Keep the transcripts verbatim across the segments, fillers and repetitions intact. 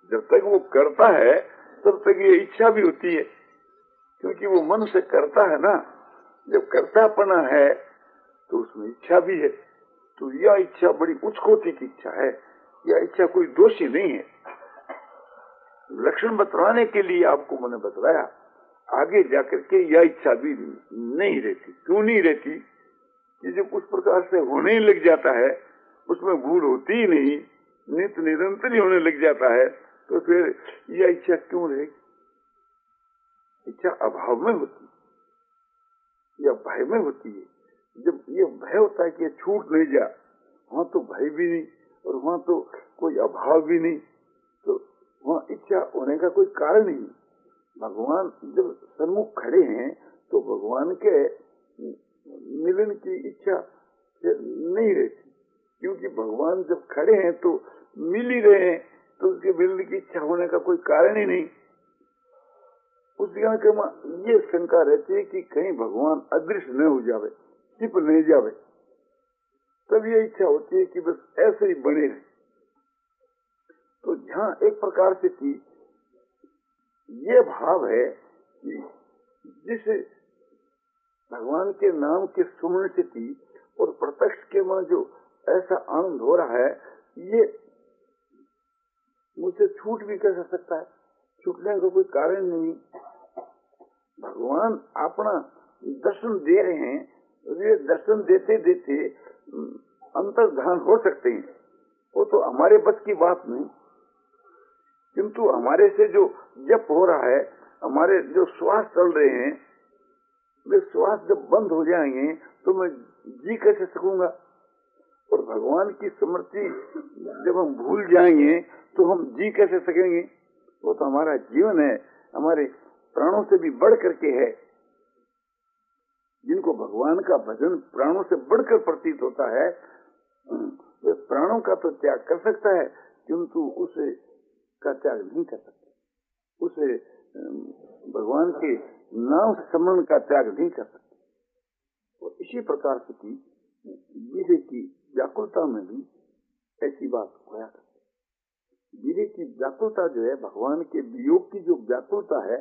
जब तक वो करता है तब तक ये इच्छा भी होती है, क्योंकि वो मन से करता है ना। जब कर्तापना है तो उसमें इच्छा भी है। तो यह इच्छा बड़ी उच्च कोटि की इच्छा है, यह इच्छा कोई दोषी नहीं है। लक्षण बतलाने के लिए आपको मैंने बतलाया, आगे जाकर के यह इच्छा भी नहीं रहती। क्यों नहीं रहती? कि जब उस प्रकार से होने ही लग जाता है, उसमें भूल होती ही नहीं, नित्य निरंतर ही होने लग जाता है, तो फिर यह इच्छा क्यों रहेगी? इच्छा अभाव में होती है या भय में होती है। जब ये भय होता है कि ये छूट नहीं जा, वहां तो भय भी नहीं और वहां तो कोई अभाव भी नहीं, तो वहां इच्छा होने का कोई कारण ही नहीं। भगवान जब सन्मुख खड़े हैं तो भगवान के मिलन की इच्छा नहीं रहती, क्योंकि भगवान जब खड़े हैं तो मिल ही रहे हैं, तो उसके मिलने की इच्छा होने का कोई कारण ही नहीं। उस जगह के ये शंका रहती है कि कहीं भगवान अदृश्य न हो जावे, छिप नहीं जावे, तब ये इच्छा होती है कि बस ऐसे ही बने रहे। तो जहाँ एक प्रकार से थी ये भाव है कि जिस भगवान के नाम के सुमरण से थी और प्रत्यक्ष के में जो ऐसा आनंद हो रहा है, ये मुझसे छूट भी कैसे सकता है? छूटने का कोई कारण नहीं। भगवान अपना दर्शन दे रहे हैं, ये दर्शन देते देते अंतर्धान हो सकते हैं, वो तो हमारे बस की बात नहीं। किंतु हमारे से जो जप हो रहा है, हमारे जो श्वास चल रहे हैं, वे श्वास जब बंद हो जाएंगे तो मैं जी कैसे सकूंगा? और भगवान की स्मृति जब हम भूल जाएंगे तो हम जी कैसे सकेंगे? वो तो हमारा जीवन है, हमारे प्राणों से भी बढ़ करके है। जिनको भगवान का भजन प्राणों से बढ़कर प्रतीत होता है, वे प्राणों का तो त्याग कर सकता है, किंतु उसे का त्याग नहीं कर सकता। उसे भगवान के नाम स्मरण का त्याग नहीं कर सकता। और इसी प्रकार से की वीर्य की व्याकुलता में भी ऐसी बात होया करती है। वीर्य की व्याकुलता जो है, भगवान के वियोग की जो व्याकुलता है,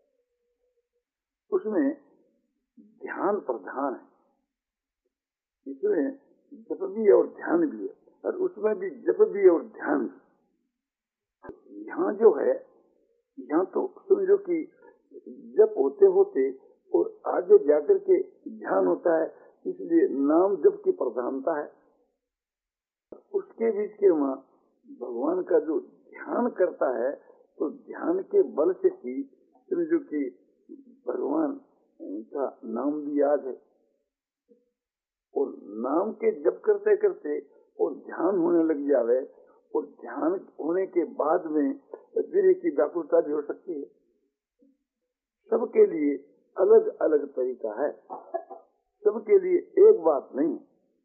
उसमें ध्यान प्रधान है। इसमें जप भी और ध्यान भी है, और उसमें भी जप भी और ध्यान भी। यहाँ जो है, यहाँ तो समझो कि जप होते होते और आगे जाकर के ध्यान होता है, इसलिए नाम जप की प्रधानता है। उसके बीच के वहाँ भगवान का जो ध्यान करता है, तो ध्यान के बल से ही समझो कि भगवान का नाम भी याद है, और नाम के जप करते करते और ध्यान होने लग जावे, और ध्यान होने के बाद में वीर्य की व्याकुलता भी हो सकती है। सबके लिए अलग अलग तरीका है, सबके लिए एक बात नहीं।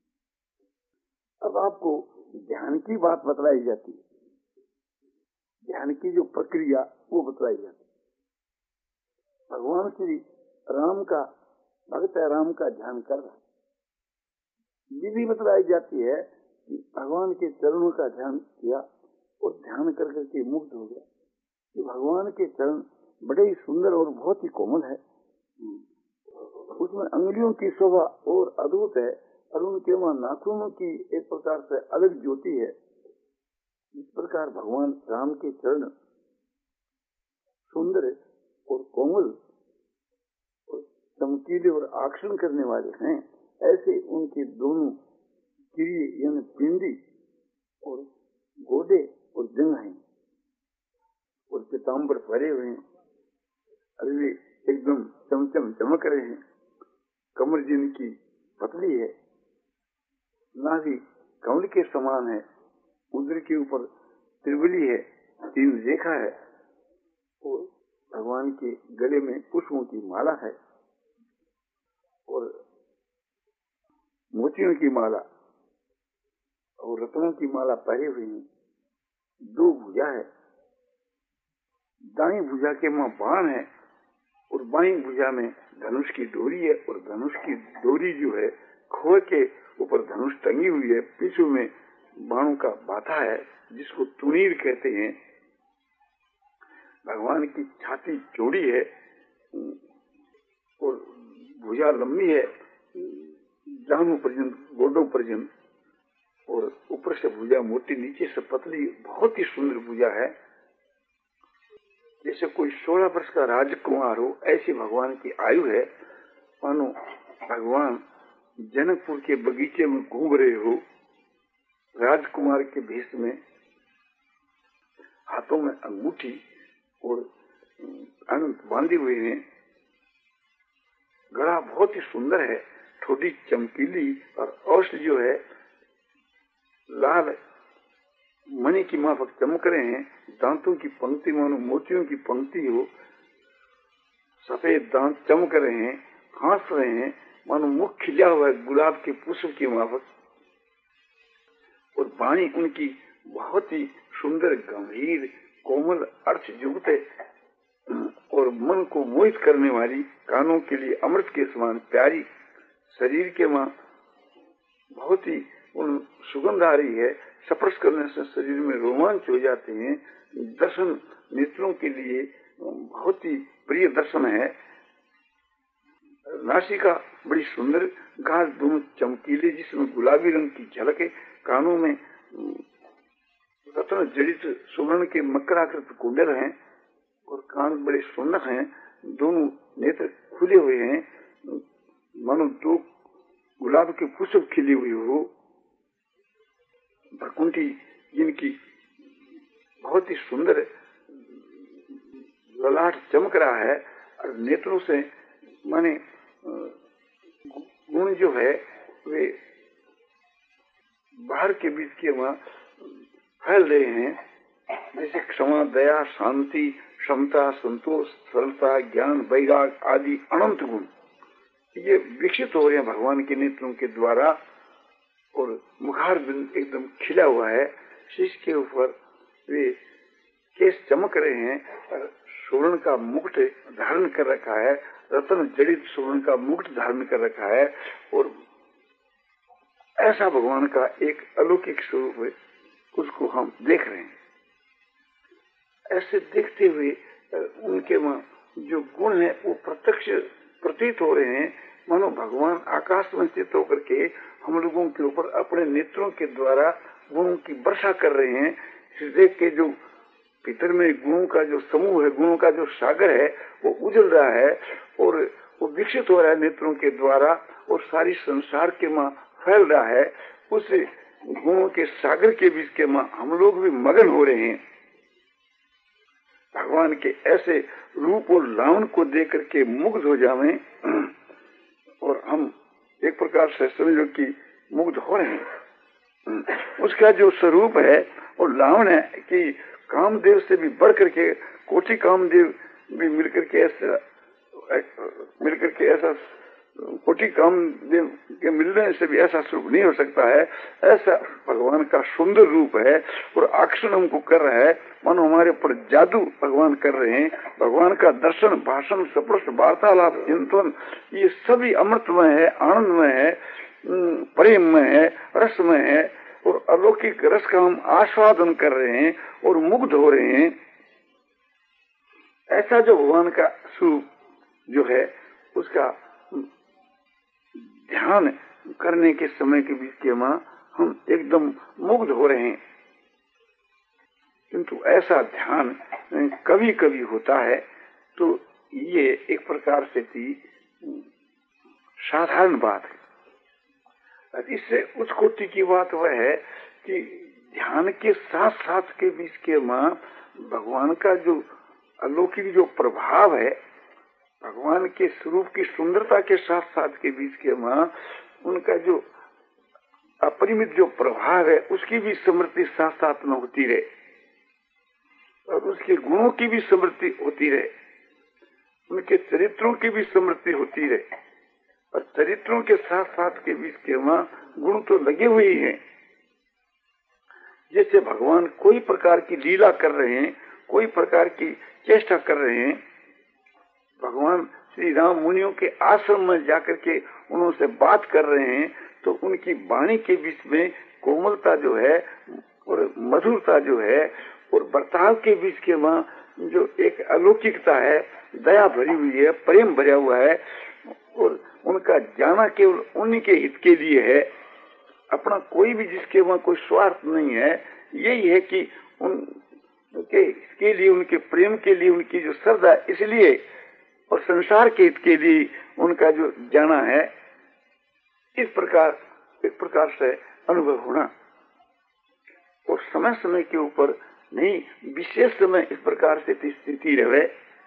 अब आपको ध्यान की बात बतलाई जाती है, ध्यान की जो प्रक्रिया वो बतलाई जाती है। भगवान श्री राम का भक्त राम का ध्यान कर रहा है, ये भी बतलाई जाती है कि भगवान के चरणों का ध्यान किया और ध्यान कर करके मुक्त हो गया। कि भगवान के चरण बड़े ही सुंदर और बहुत ही कोमल है, उसमें अंगुलियों की शोभा और अद्भुत है, और उनके वहाँ नाखूनों की एक प्रकार से अलग ज्योति है। इस प्रकार भगवान राम के चरण सुंदर और कोमल और चमकीले और आकर्षण करने वाले हैं, ऐसे उनके दोनों किरी यानी पिंडी और गोडे और जंघाएं और पीताम्बर भरे हुए हैं, अरे एकदम चमचम चमक रहे हैं। कमर जिनकी पतली है, नाभि कमल के समान है, उदर के ऊपर त्रिवली है, तीन रेखा है, और भगवान के गले में पुष्पों की माला है और मोतियों की माला और रत्नों की माला पहरी हुई है। दो भुजा है, दाई भुजा के वहां बाण है और बाई भुजा में धनुष की डोरी है, और धनुष की डोरी जो है खोए के ऊपर धनुष टंगी हुई है, पीछू में बाणों का बाथा है जिसको तुनीर कहते हैं। भगवान की छाती चौड़ी है और भुजा लंबी है, जांघों पर्यंत, गोडों पर्यंत, और ऊपर से भुजा मोटी, नीचे से पतली, बहुत ही सुंदर भुजा है। जैसे कोई सोलह वर्ष का राजकुमार हो, ऐसी भगवान की आयु है। मानो भगवान जनकपुर के बगीचे में घूम रहे हो, राजकुमार के भेष में, हाथों में अंगूठी और अनंत बांधे हुए हैं। गला बहुत ही सुंदर है, थोड़ी चमकीली, और औषध जो है लाल मणि की माफक चमक रहे हैं। दांतों की पंक्ति मानो मोतियों की पंक्ति हो, सफेद दांत चमक रहे हैं, हंस रहे हैं मानो मुख खिला हुआ है गुलाब के पुष्प की माफक। और वाणी उनकी बहुत ही सुंदर, गंभीर, कोमल, अर्थ युक्त और मन को मोहित करने वाली, कानों के लिए अमृत के समान प्यारी, शरीर के मां बहुत ही उन सुगंध आ रही है, स्पर्श करने से शरीर में रोमांच हो जाते हैं। दर्शन नेत्रों के लिए बहुत ही प्रिय दर्शन है। नासिका बड़ी सुंदर, गाल दोनों चमकीले जिसमें गुलाबी रंग की झलक है, कानों में रत्न जड़ित सुवर्ण के मकराकृत कुंडल हैं और कान बड़े सुंदर हैं। दोनों नेत्र खुले हुए हैं, मानो दो गुलाब के पुष्प खिले हुए हो। भकुंठी जिनकी बहुत ही सुंदर ललाट चमक रहा है, और नेत्रों से माने गुण जो है वे बाहर के बीच के वहां फैल रहे हैं, जैसे क्षमा, दया, शांति, क्षमता, संतोष, सरलता, ज्ञान, वैराग आदि अनंत गुण ये विकसित हो रहे हैं भगवान के नेत्रों के द्वारा। और मुखार बिंद एकदम खिला हुआ है, शीश के ऊपर वे केस चमक रहे हैं, और सुवर्ण का मुकुट धारण कर रखा है, रत्न जड़ित सुवर्ण का मुकुट धारण कर रखा है। और ऐसा भगवान का एक अलौकिक स्वरूप है, उसको हम देख रहे हैं। ऐसे देखते हुए उनके जो गुण है वो प्रत्यक्ष प्रतीत हो रहे हैं, मानो भगवान आकाश में स्थित होकर के हम लोगों के ऊपर अपने नेत्रों के द्वारा गुणों की वर्षा कर रहे हैं। हृदय के जो भीतर में गुणों का जो समूह है, गुणों का जो सागर है, वो उजल रहा है और वो विकसित हो रहा है नेत्रों के द्वारा, और सारी संसार के मां फैल रहा है। उस गुणों के सागर के बीच के मां हम लोग भी मगन हो रहे हैं। भगवान के ऐसे रूप और लावण को देख करके मुग्ध हो जावें, और हम एक प्रकार से समझो कि मुग्ध हो रहे हैं। उसका जो स्वरूप है और लावण है कि कामदेव से भी बढ़ करके, कोटि कामदेव भी मिलकर के ऐसा मिलकर के ऐसा कोटि कामदेव के मिलने से भी ऐसा स्वरूप नहीं हो सकता है। ऐसा भगवान का सुंदर रूप है और आकर्षण हमको कर रहा है, मानो हमारे ऊपर जादू भगवान कर रहे हैं। भगवान का दर्शन, भाषण, स्पर्श, वार्तालाप, चिंतन ये सभी अमृतमय है, आनंदमय है, प्रेममय है, रसमय है, और अलौकिक रस का हम आस्वादन कर रहे हैं और मुग्ध हो रहे हैं। ऐसा जो भगवान का स्वरूप जो है उसका ध्यान करने के समय के बीच के मां हम एकदम मुग्ध हो रहे हैं। किंतु ऐसा ध्यान कभी कभी होता है, तो ये एक प्रकार से थी साधारण बात है। इससे उच्च कोटि की बात वह है कि ध्यान के साथ साथ के बीच के मां भगवान का जो अलौकिक जो प्रभाव है, भगवान के स्वरूप की सुंदरता के साथ साथ के बीच के मां उनका जो अपरिमित जो प्रभाव है उसकी भी स्मृति साथ साथ में होती रहे, और उसके गुणों की भी स्मृति होती रहे, उनके चरित्रों की भी स्मृति होती रहे। और चरित्रों के साथ साथ के बीच के मां गुण तो लगे हुए ही हैं। जैसे भगवान कोई प्रकार की लीला कर रहे हैं, कोई प्रकार की चेष्टा कर रहे हैं। भगवान श्री राम मुनियों के आश्रम में जाकर के उनसे बात कर रहे हैं, तो उनकी वाणी के बीच में कोमलता जो है और मधुरता जो है, और बर्ताव के बीच के वहां जो एक अलौकिकता है, दया भरी हुई है, प्रेम भरा हुआ है, और उनका जाना केवल उन्हीं के हित के लिए है, अपना कोई भी जिसके वहां कोई स्वार्थ नहीं है। यही है कि उनके इसके लिए, उनके प्रेम के लिए, उनकी जो श्रद्धा, इसलिए और संसार के हित के लिए उनका जो जाना है, इस प्रकार एक प्रकार से अनुभव होना। और समय समय के ऊपर नहीं, विशेष समय इस प्रकार से स्थिति रहे,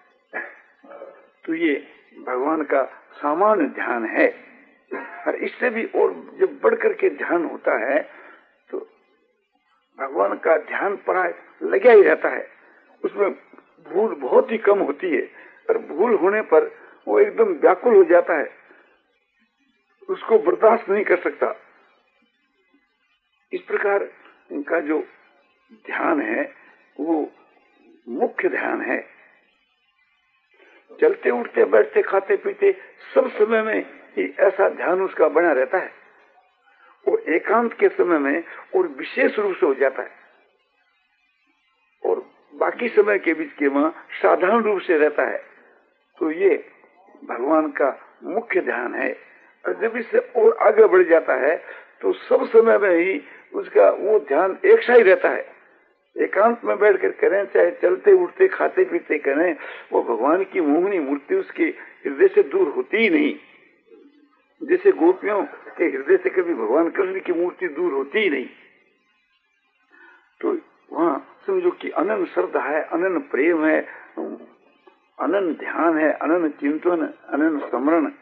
तो ये भगवान का सामान्य ध्यान है। और इससे भी और जब बढ़कर के ध्यान होता है तो भगवान का ध्यान प्राय लगा ही रहता है, उसमें भूल बहुत ही कम होती है। और भूल होने पर वो एकदम व्याकुल हो जाता है, उसको बर्दाश्त नहीं कर सकता। इस प्रकार इनका जो ध्यान है वो मुख्य ध्यान है। चलते उठते बैठते खाते पीते सब समय में ही ऐसा ध्यान उसका बना रहता है। वो एकांत के समय में और विशेष रूप से हो जाता है, और बाकी समय के बीच के वहां साधारण रूप से रहता है। तो ये भगवान का मुख्य ध्यान है। और जब इससे और आगे बढ़ जाता है तो सब समय में ही उसका वो ध्यान एक सा ही रहता है। एकांत में बैठकर करें, चाहे चलते उठते खाते पीते करें, वो भगवान की मोहनी मूर्ति उसके हृदय से दूर होती ही नहीं। जैसे गोपियों के हृदय से कभी भगवान कृष्ण की मूर्ति दूर होती ही नहीं। तो वहाँ समझो कि अनंत श्रद्धा है, अनंत प्रेम है, अनंत ध्यान है, अनंत चिंतन, अनंत स्मरण।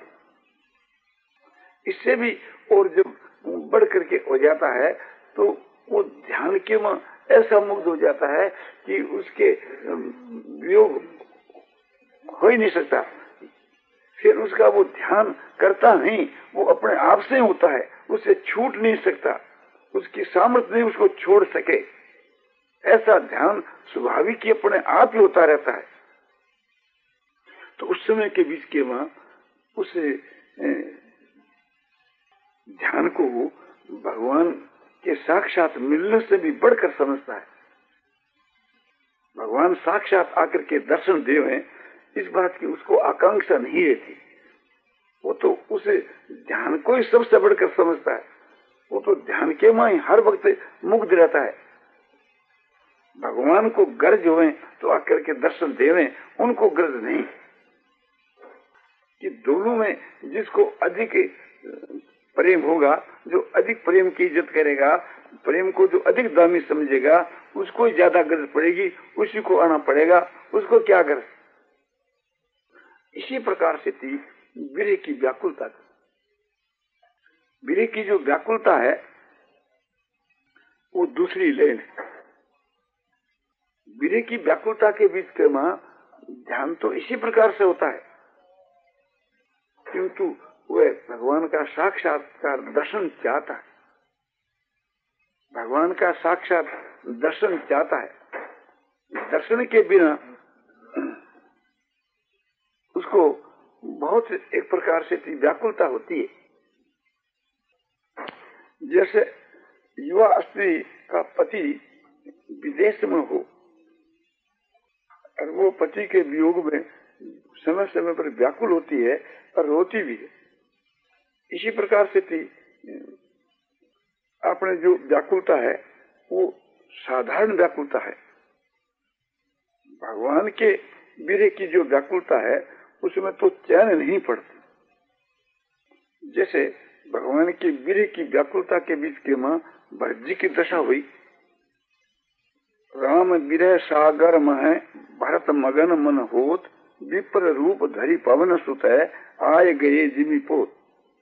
इससे भी और जब बढ़ करके हो जाता है तो वो ध्यान के में ऐसा मुग्ध हो जाता है कि उसके वियोग हो ही नहीं सकता। फिर उसका वो ध्यान करता नहीं, वो अपने आप से होता है, उससे छूट नहीं सकता, उसकी सामर्थ्य नहीं उसको छोड़ सके। ऐसा ध्यान स्वाभाविक ही अपने आप ही होता रहता है। तो उस समय के बीच के वहां उस ध्यान को वो भगवान के साक्षात मिलने से भी बढ़कर समझता है। भगवान साक्षात आकर के दर्शन देवे, इस बात की उसको आकांक्षा नहीं रहती। वो तो उसे ध्यान को ही सबसे बढ़कर समझता है। वो तो ध्यान के में हर वक्त मुग्ध रहता है। भगवान को गर्ज हुए तो आकर के दर्शन देवे, उनको गर्ज नहीं। कि दोनों में जिसको अधिक प्रेम होगा, जो अधिक प्रेम की इज्जत करेगा, प्रेम को जो अधिक दामी समझेगा, उसको ही ज्यादा गर्ज पड़ेगी, उसी को आना पड़ेगा, उसको क्या गर्ज। इसी प्रकार से थी विरह की व्याकुलता। विरह की जो व्याकुलता है वो दूसरी लेन है। विरह की व्याकुलता के बीच के मां ध्यान तो इसी प्रकार से होता है, किंतु वह भगवान का साक्षात्कार दर्शन चाहता है। भगवान का साक्षात दर्शन चाहता है। दर्शन के बिना उसको बहुत एक प्रकार से व्याकुलता होती है। जैसे युवा स्त्री का पति विदेश में हो और वो पति के वियोग में समय समय पर व्याकुल होती है और रोती भी है। इसी प्रकार से थी आपने जो व्याकुलता है वो साधारण व्याकुलता है। भगवान के विरह की जो व्याकुलता है उसमें तो चैन नहीं पड़ती। जैसे भगवान की विरह की व्याकुलता के बीच के मां भरत जी की दशा हुई। राम विरह सागर मह भरत मगन मन होत, विप्र रूप धरी पवन सुत है, आए गए जिमी पोत।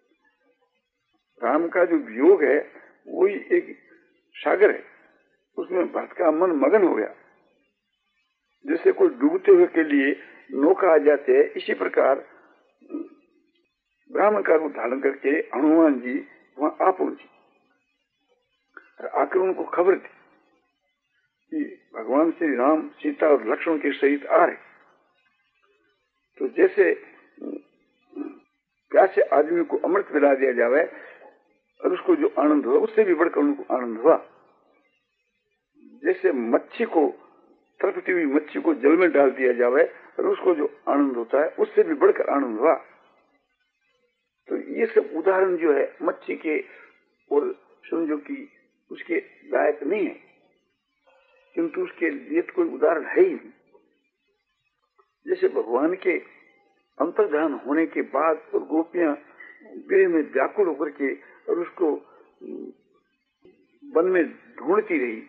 राम का जो वियोग है वही एक सागर है, उसमें भरत का मन मगन हो गया। जैसे कोई डूबते हुए के लिए नौका आ जाते है, इसी प्रकार ब्राह्मण का रूप धारण करके हनुमान जी वहां आ पहुंची। आकर उनको खबर दी कि भगवान श्री राम सीता और लक्ष्मण के सहित आ रहे। तो जैसे प्यासे आदमी को अमृत पिला दिया जावे और उसको जो आनंद हुआ उससे भी बढ़कर उनको आनंद हुआ। जैसे मच्छी को तड़पती हुई मच्छी को जल में डाल दिया जावे और उसको जो आनंद होता है उससे भी बढ़कर आनंद हुआ। तो ये सब उदाहरण जो है मच्छी के और समझो कि उसके लायक नहीं है, किंतु उसके लिए तो कोई उदाहरण है ही नहीं। जैसे भगवान के अंतर्ध्यान होने के बाद और गोपियां गृह में व्याकुल होकर के और उसको वन में ढूंढती रही,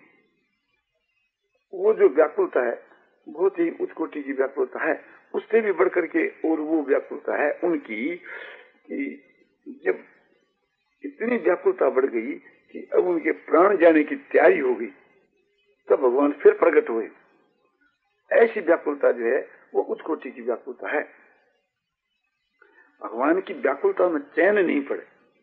वो जो व्याकुलता है बहुत ही उच्च कोटि की व्याकुलता है। उससे भी बढ़कर के और वो व्याकुलता है उनकी कि जब इतनी व्याकुलता बढ़ गई कि अब उनके प्राण जाने की तैयारी हो गई, तब भगवान फिर प्रकट हुए। ऐसी व्याकुलता जो है वो उच्च कोटि की व्याकुलता है। भगवान की व्याकुलता में चैन नहीं पड़े,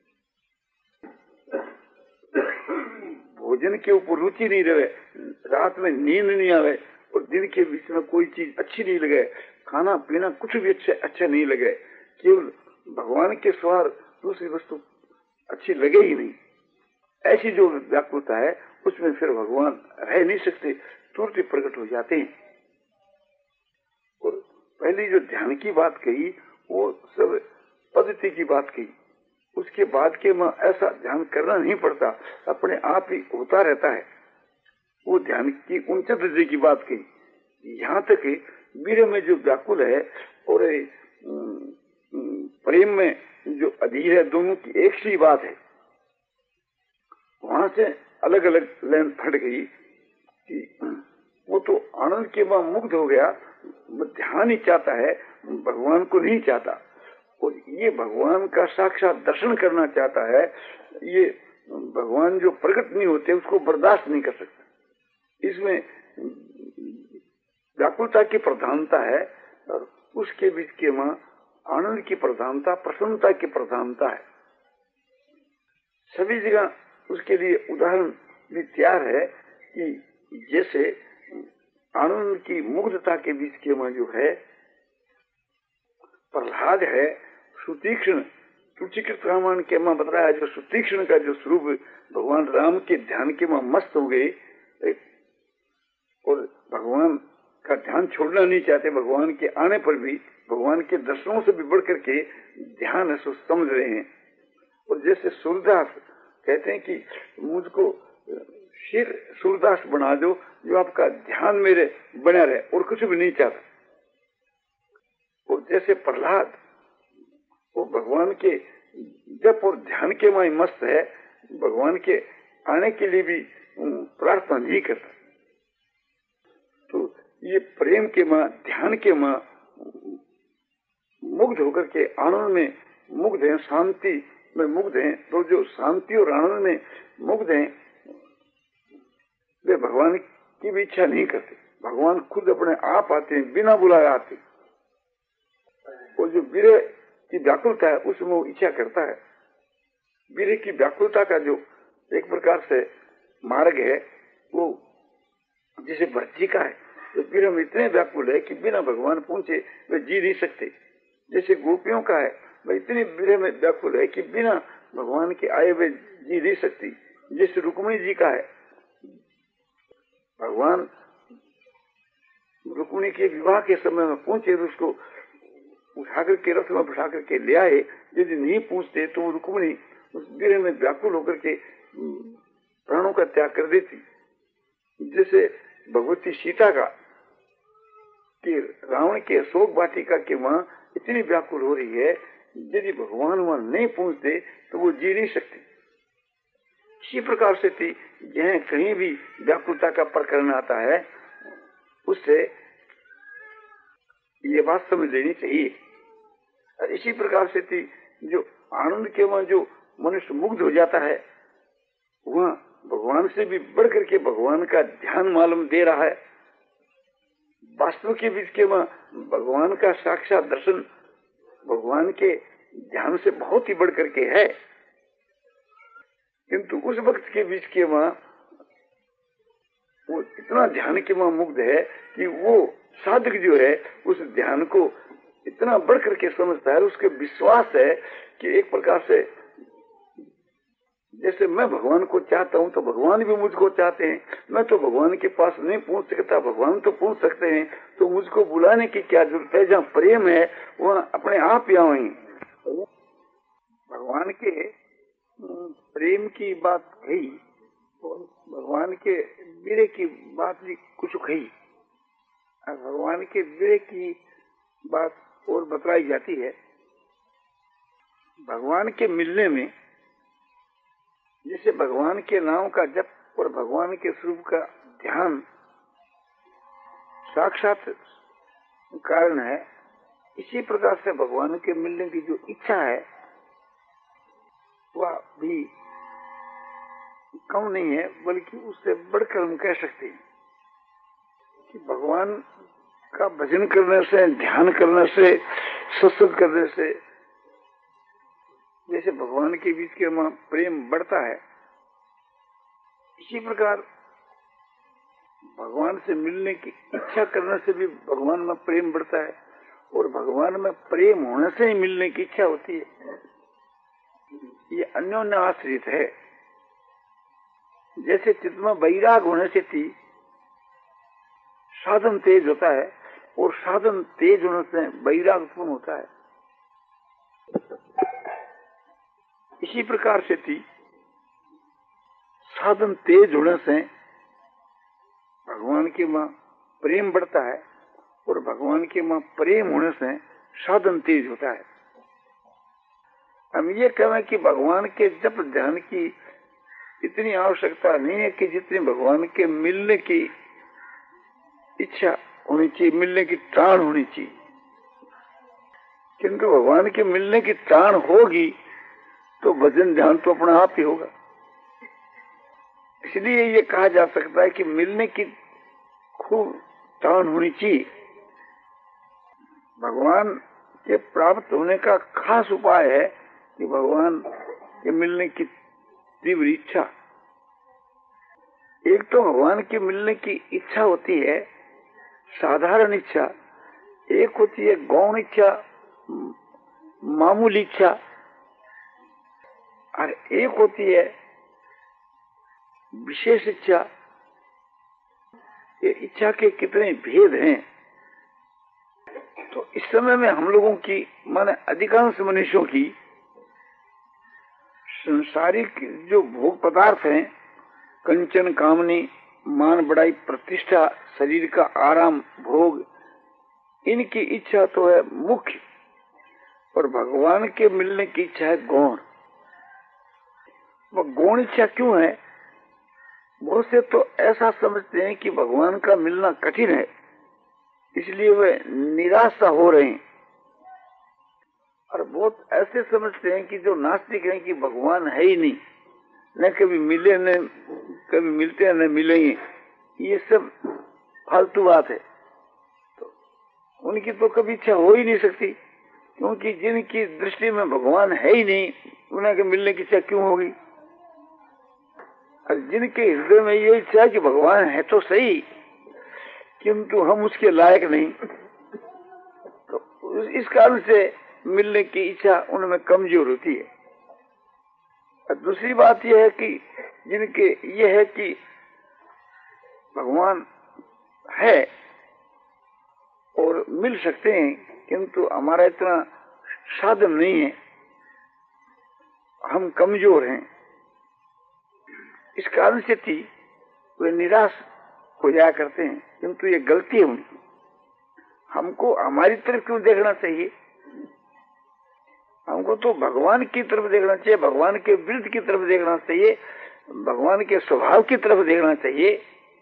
भोजन के ऊपर रुचि नहीं रहे, रात में नींद नहीं आवे और दिन के बीच में कोई चीज अच्छी नहीं लगे, खाना पीना कुछ भी अच्छे अच्छा नहीं लगे, केवल भगवान के सवार दूसरी वस्तु अच्छी लगे ही नहीं। ऐसी जो व्याकुलता है उसमें फिर भगवान रह नहीं सकते, तुरंत ही प्रकट हो जाते हैं। और पहली जो ध्यान की बात कही वो सब पद्धति की बात कही, उसके बाद के में ऐसा ध्यान करना नहीं पड़ता, अपने आप ही होता रहता है। वो ध्यान की उनचत दर्जे की बात कही। यहाँ तक वीर में जो व्याकुल है और प्रेम में जो अधीर है, दोनों की एक सी बात है। वहां से अलग अलग लाइन फट गई कि वो तो आनंद के बाद मुग्ध हो गया, ध्यान ही चाहता है, भगवान को नहीं चाहता। और ये भगवान का साक्षात दर्शन करना चाहता है, ये भगवान जो प्रकट नहीं होते उसको बर्दाश्त नहीं कर सकता। इसमें व्याकुलता की प्रधानता है और उसके बीच के मां आनंद की प्रधानता, प्रसन्नता की प्रधानता है। सभी जगह उसके लिए उदाहरण भी तैयार है कि जैसे आनंद की मुग्धता के बीच के मां जो है प्रहलाद है, सुतीक्ष्ण तुचिकृत रामायण के मां बताया, जो सुतीक्ष्ण का जो स्वरूप भगवान राम के ध्यान के मां मस्त हो गए और भगवान का ध्यान छोड़ना नहीं चाहते। भगवान के आने पर भी भगवान के दर्शनों से भी बढ़कर के ध्यान है सो समझ रहे हैं। और जैसे सूरदास कहते हैं कि मुझको सिर सूरदास बना दो, जो आपका ध्यान मेरे बना रहे और कुछ भी नहीं चाहता। और जैसे प्रहलाद वो भगवान के जप और ध्यान के मां मस्त है, भगवान के आने के लिए भी प्रार्थना नहीं करता। तो ये प्रेम के मां, ध्यान के मां मुग्ध होकर के आनंद में मुग्ध है, शांति में मुग्ध है। तो जो शांति और आनंद में मुग्ध है वे भगवान की भी इच्छा नहीं करते, भगवान खुद अपने आप आते हैं, बिना बुलाए आते। और जो विरह की व्याकुलता है उसमें वो इच्छा करता है। विरह की व्याकुलता का जो एक प्रकार से मार्ग है वो जैसे भज्जी का है, तो विरह में इतने व्याकुल है कि बिना भगवान पहुंचे वे जी नहीं सकते। जैसे गोपियों का है, वह इतनी विरह में व्याकुल है कि बिना भगवान के आए वे जी नहीं सकती। जैसे रुक्मिणी जी का है, भगवान रुक्मिणी के विवाह के समय में पहुंचे, उसको उठाकर के रथ में बैठा करके ले आए। यदि नहीं पूछते तो रुक्मिणी उस विरह में व्याकुल होकर के प्राणों का त्याग कर देती। जैसे भगवती सीता का कि रावण के अशोक वाटिका के वहां इतनी व्याकुल हो रही है, यदि भगवान वहां नहीं पहुंचते तो वो जी नहीं सकती। इसी प्रकार से थी जहाँ कहीं भी व्याकुलता का प्रकरण आता है उससे ये बात समझ लेनी चाहिए। और इसी प्रकार से थी जो आनंद के वहां जो मनुष्य मुग्ध हो जाता है, वहां भगवान से भी बढ़ करके भगवान का ध्यान मालूम दे रहा है। वास्तव के बीच के वहां भगवान का साक्षात दर्शन भगवान के ध्यान से बहुत ही बढ़ करके है, किंतु उस वक्त के बीच के वहां वो इतना ध्यान के वहां मुग्ध है कि वो साधक जो है उस ध्यान को इतना बढ़ करके समझता है, उसके विश्वास है कि एक प्रकार से जैसे मैं भगवान को चाहता हूँ तो भगवान भी मुझको चाहते हैं। मैं तो भगवान के पास नहीं पहुँच सकता, भगवान तो पहुँच सकते हैं, तो मुझको बुलाने की क्या जरूरत है? जहाँ प्रेम है वहाँ अपने आप यहाँ वहीं भगवान के प्रेम की बात कही और भगवान के विरह की बात भी कुछ कही। भगवान के विरह की बात और बतलाई जाती है। भगवान के मिलने में जैसे भगवान के नाम का जप और भगवान के स्वरूप का ध्यान साक्षात कारण है, इसी प्रकार से भगवान के मिलने की जो इच्छा है वह भी कम नहीं है, बल्कि उससे बढ़कर हम कह सकते हैं कि भगवान का भजन करने से, ध्यान करने से, सत्संग करने से जैसे भगवान के बीच के वहां प्रेम बढ़ता है, इसी प्रकार भगवान से मिलने की इच्छा करने से भी भगवान में प्रेम बढ़ता है और भगवान में प्रेम होने से ही मिलने की इच्छा होती है। ये अन्योन्य आश्रित है। जैसे चित्त में वैराग होने से थी साधन तेज होता है और साधन तेज होने से वैराग उत्पन्न होता है, इसी प्रकार से थी साधन तेज होने से भगवान के मां प्रेम बढ़ता है और भगवान के मां प्रेम होने से साधन तेज होता है। हम ये कहें कि भगवान के जप ध्यान की इतनी आवश्यकता नहीं है कि जितनी भगवान के मिलने की इच्छा होनी चाहिए, मिलने की टाण होनी चाहिए। किंतु भगवान के मिलने की टाण होगी तो भजन ध्यान तो अपना आप ही होगा। इसलिए ये कहा जा सकता है कि मिलने की खूब टाण होनी चाहिए। भगवान के प्राप्त होने का खास उपाय है कि भगवान के मिलने की तीव्र इच्छा। एक तो भगवान के मिलने की इच्छा होती है साधारण इच्छा, एक होती है गौण इच्छा, मामूली इच्छा, और एक होती है विशेष इच्छा। ये इच्छा के कितने भेद हैं। तो इस समय में हम लोगों की माने अधिकांश मनुष्यों की संसारिक जो भोग पदार्थ हैं, कंचन कामनी, मान बढ़ाई, प्रतिष्ठा, शरीर का आराम, भोग, इनकी इच्छा तो है मुख्य और भगवान के मिलने की इच्छा है गौण। वह गौण इच्छा क्यों है? बहुत से तो ऐसा समझते हैं कि भगवान का मिलना कठिन है, इसलिए वे निराशा हो रहे हैं। और बहुत ऐसे समझते हैं कि जो नास्तिक हैं कि भगवान है ही नहीं, न कभी मिले, न कभी मिलते हैं, न मिलेंगे। ये सब फालतू बात है। तो उनकी तो कभी इच्छा हो ही नहीं सकती, क्योंकि जिनकी दृष्टि में भगवान है ही नहीं, उन्हें मिलने की इच्छा क्यों होगी? और जिनके हृदय में ये इच्छा है कि भगवान है तो सही, किंतु हम उसके लायक नहीं, तो इस कारण से मिलने की इच्छा उनमें कमजोर होती है। और दूसरी बात यह है कि जिनके ये है कि भगवान है और मिल सकते हैं, किंतु हमारा इतना साधन नहीं है, हम कमजोर हैं, इस कारण से थी वे निराश हो जाया करते हैं। किंतु ये गलती है उनकी। हमको हमारी तरफ क्यों देखना चाहिए? हमको तो भगवान की तरफ देखना चाहिए, भगवान के विरुद्ध की तरफ देखना चाहिए, भगवान के स्वभाव की तरफ देखना चाहिए।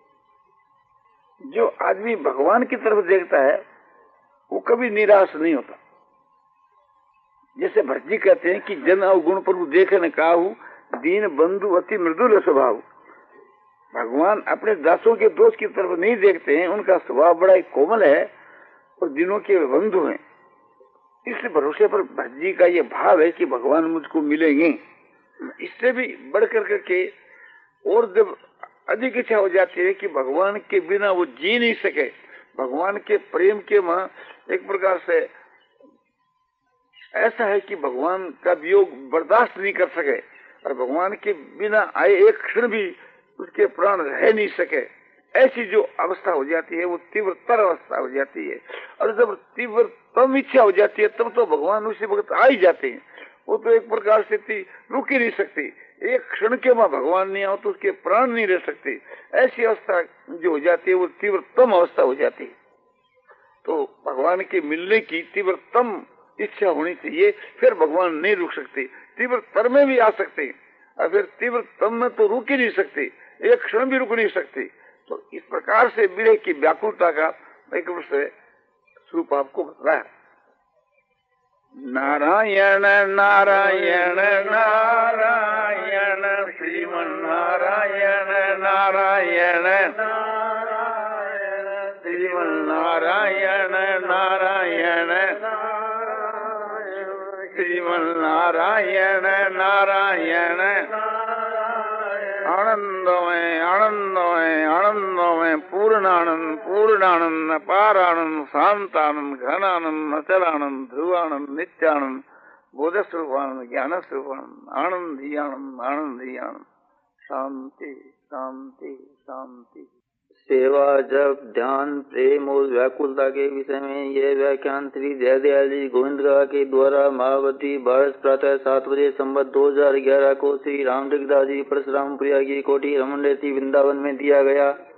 जो आदमी भगवान की तरफ देखता है वो कभी निराश नहीं होता। जैसे भट्ट कहते हैं कि जन अवगुण प्रभु देखे न काहू, दीन बंधु अति मृदुल स्वभाव। भगवान अपने दासों के दोष की तरफ नहीं देखते हैं, उनका स्वभाव बड़ा ही कोमल है और दिनों के बंधु हैं। इस भरोसे पर भट्ट जी का ये भाव है कि भगवान मुझको मिलेंगे। इससे भी बढ़कर करके और जब अधिक इच्छा हो जाती है कि भगवान के बिना वो जी नहीं सके, भगवान के प्रेम के मां एक प्रकार से ऐसा है कि भगवान का वियोग बर्दाश्त नहीं कर सके, और भगवान के बिना आए एक क्षण भी उसके प्राण रह नहीं सके, ऐसी जो अवस्था हो जाती है वो तीव्रतर अवस्था हो जाती है। और जब तीव्रतम इच्छा हो जाती है तब तो भगवान उसी वक्त आ ही जाते हैं। वो तो एक प्रकार से रुक ही नहीं सकती, एक क्षण के बाद भगवान नहीं आओ तो उसके प्राण नहीं रह सकते। ऐसी अवस्था जो हो जाती है वो तीव्रतम अवस्था हो जाती है। तो भगवान के मिलने की तीव्रतम इच्छा होनी चाहिए, फिर भगवान नहीं रुक सकते। तीव्रतर में भी आ सकते और फिर तीव्रतम में तो रुक ही नहीं सकते, एक क्षण भी रुक नहीं सकते। तो इस प्रकार से विरह की व्याकुलता का एक स्वरूप आपको बताया। नारायण नारायण नारायण श्रीमन नारायण नारायण नारायण श्रीमन नारायण नारायण श्रीमन नारायण नारायण आनंदमय आनंदमय आनंदमय पूर्णानंद पूर्णानंद पारानंद शांतानंद घनानंद अचलानंद ध्रुवानंद नित्यानंद बोध स्वरूपानंद ज्ञान स्वरूपानंद आनंद ही आनंद आनंद ही आनंद शांति शांति शांति। सेवा जप ध्यान प्रेम और व्याकुलता के विषय में यह व्याख्यान श्री जयदयाल जी गोविंदगा के द्वारा महावती भारत प्रातः सात बजे संवत दो हजार ग्यारह को श्री रामकृष्णदास जी परशुराम प्रिया की कोठी रमन वृंदावन में दिया गया।